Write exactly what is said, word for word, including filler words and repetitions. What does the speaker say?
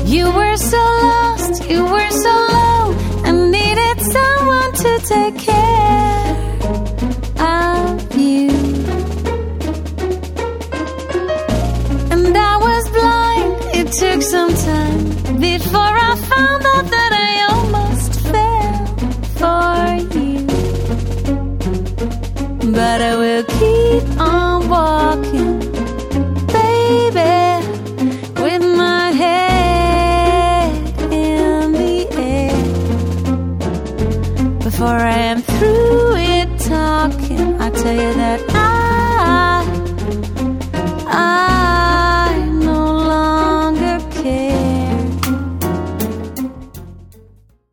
You were so lost, you were so low, I needed someone to take care of you. And I was blind, it took some time before I found out that I almost fell for you. But I will keep on walking, baby, with my head in the air. Before I am through it talking, I'll tell you that I